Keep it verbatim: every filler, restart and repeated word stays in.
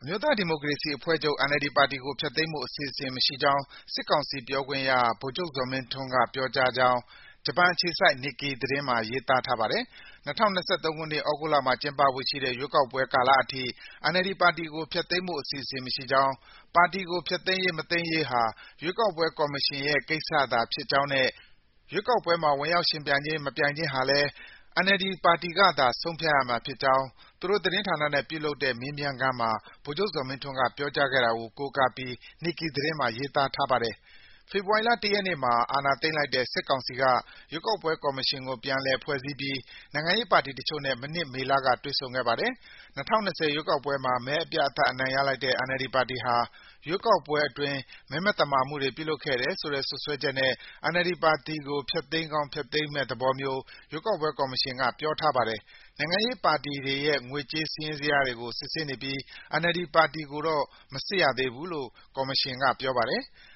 အမျိုးသားဒီမိုကရေစီအဖွဲ့ချုပ် အန် အယ်လ် ဒီ ပါတီကို ဖျက်သိမ်းဖို့ အစီအစဉ်မရှိကြောင်း စစ်ကောင်စီပြောခွင့်ရ ဗိုလ်ချုပ်ဇော်မင်းထွန်းက ပြောကြားကြောင်း ဂျပန်အခြေစိုက် Nikkei သတင်းမှာ ရေးသားထားပါတယ်။ ၂၀၂၃ ခုနှစ် သြဂုတ်လမှာ ကျင်းပဖို့ရှိတဲ့ ရွေးကောက်ပွဲကာလအထိ အန် အယ်လ် ဒီ ပါတီကို ဖျက်သိမ်းဖို့ အစီအစဉ်မရှိကြောင်း၊ ပါတီကို ဖျက်သိမ်းရေး မသိမ်းရေးဟာ ရွေးကောက်ပွဲကော်မရှင်ရဲ့ ကိစ္စသာဖြစ်ကြောင်းနဲ့ ရွေးကောက်ပွဲမှာ ဝင်ရောက်ယှဉ်ပြိုင်ခြင်း၊ မပြိုင်ခြင်းဟာလည်း အန် အယ်လ် ဒီ ပါတီကသာ ဆုံးဖြတ်ရမှာဖြစ်ကြောင်း သူတို့သတင်းဌာနနဲ့ ပြုလုပ်တဲ့ မေးမြန်းခန်းမှာ ဗိုလ်ချုပ်ဇော်မင်းထွန်းက ပြောကြားခဲ့တာကို ကိုးကားပြီး Nikkei သတင်းမှာ ရေးသားထားပါတယ်။ ဖေဖော်ဝါရီလ ၁ ရက်နေ့မှာ အာဏာသိမ်းလိုက်တဲ့ စစ်ကောင်စီက ရွေးကောက်ပွဲကော်မရှင်ကို ပြန်လည်ဖွဲ့စည်းပြီး နိုင်ငံရေးပါတီတချို့နဲ့ မနှစ် မေလက တွေ့ဆုံခဲ့ပါတယ်။ ၂၀၂၀ ရွေးကောက်ပွဲမှာ မဲအပြတ်အသတ် အနိုင်ရလိုက်တဲ့ အန် အယ်လ် ဒီ ပါတီဟာ ရွေးကောက်ပွဲအတွင်း မဲမသမာမှုတွေ ပြုလုပ်ခဲ့တယ်ဆိုတဲ့ စွပ်စွဲချက်နဲ့ အန် အယ်လ် ဒီ ပါတီကို ဖျက်သိမ်းကောင်း ဖျက်သိမ်းမယ့်သဘောမျိုး ရွေးကောက်ပွဲကော်မရှင်က ပြောထားပါတယ်။ နိုင်ငံရေးပါတီတွေရဲ့ ငွေကြေးစာရင်းဇယားတွေကို စစ်ဆေးနေပြီး အန် အယ်လ် ဒီ ပါတီကိုတော့ မစစ်ရသေးဘူးလို့ ကော်မရှင်က ပြောပါတယ်။